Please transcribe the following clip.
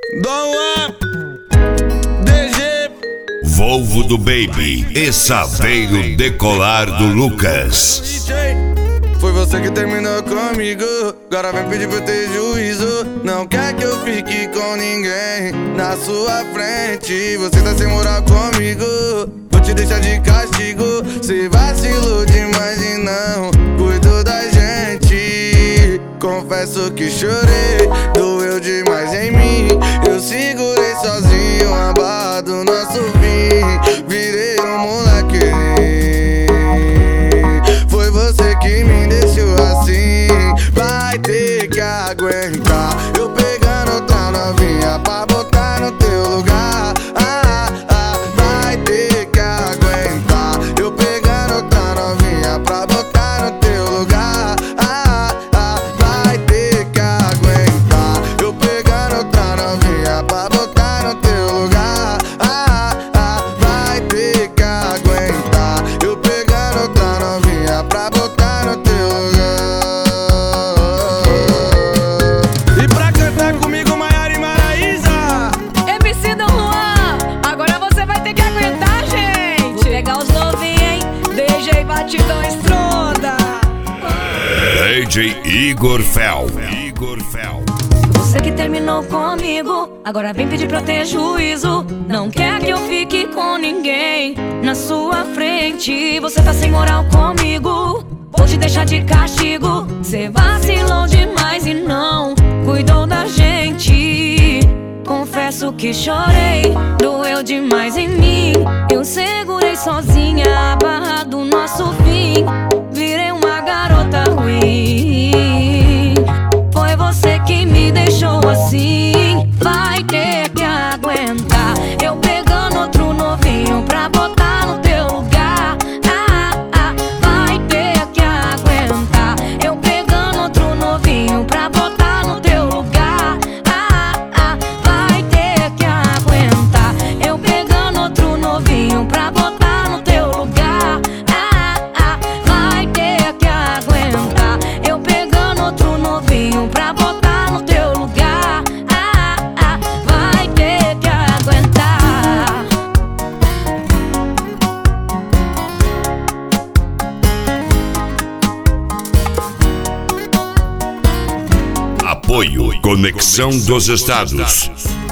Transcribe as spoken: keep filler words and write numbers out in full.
Dom Juan, D G, Volvo do Baby e Saveiro Decolar do Lucas. Foi você que terminou comigo, agora vem pedir pra eu ter juízo. Não quer que eu fique com ninguém na sua frente. Você tá sem moral comigo, vou te deixar de castigo. Cê vacilou demais e não cuidou da gente. Confesso que chorei, doeu demais em mim. Eu segurei sozinho a barra do nosso fim. Virei um moleque, foi você que me deixou assim. Vai ter que aguentar eu pegando outra novinha pra botar no teu lugar. Ah, ah, vai ter que aguentar eu pegando outra novinha pra botar no teu lugar. Ah, ah, vai ter que aguentar eu pegando outra novinha pra botar no teu lugar. Ah, ah, vai ter que aguentar eu pegando outra novinha pra botar no teu lugar. E pra cantar comigo, Maiara e Maraísa, M C Dom Juan, agora você vai ter que aguentar, gente. Vou pegar os novinhos, hein? D J Batidão Estronda. D J Igor Fel. Igor Fel. Você que terminou comigo, agora vem pedir pra eu ter juízo. Não quer que eu fique com ninguém na sua frente. Você tá sem moral comigo, vou te deixar de castigo. Cê vacilou demais e não cuidou da gente. Confesso que chorei, doeu demais em mim. Eu segurei sozinha a barra do nosso fim. Virei uma garota ruim. Foi você que me deixou assim. Vai ter que aguentar eu pegando outro novinho pra botar no teu lugar. Ah, ah, vai ter que aguentar eu pegando outro novinho pra botar no teu lugar. Ah, ah, vai ter que aguentar eu pegando outro novinho pra botar no teu lugar. Ah, ah, vai ter que aguentar eu pegando outro novinho pra botar no teu lugar. Ah, ah, vai ter que aguentar. Apoio Conexão dos Estados.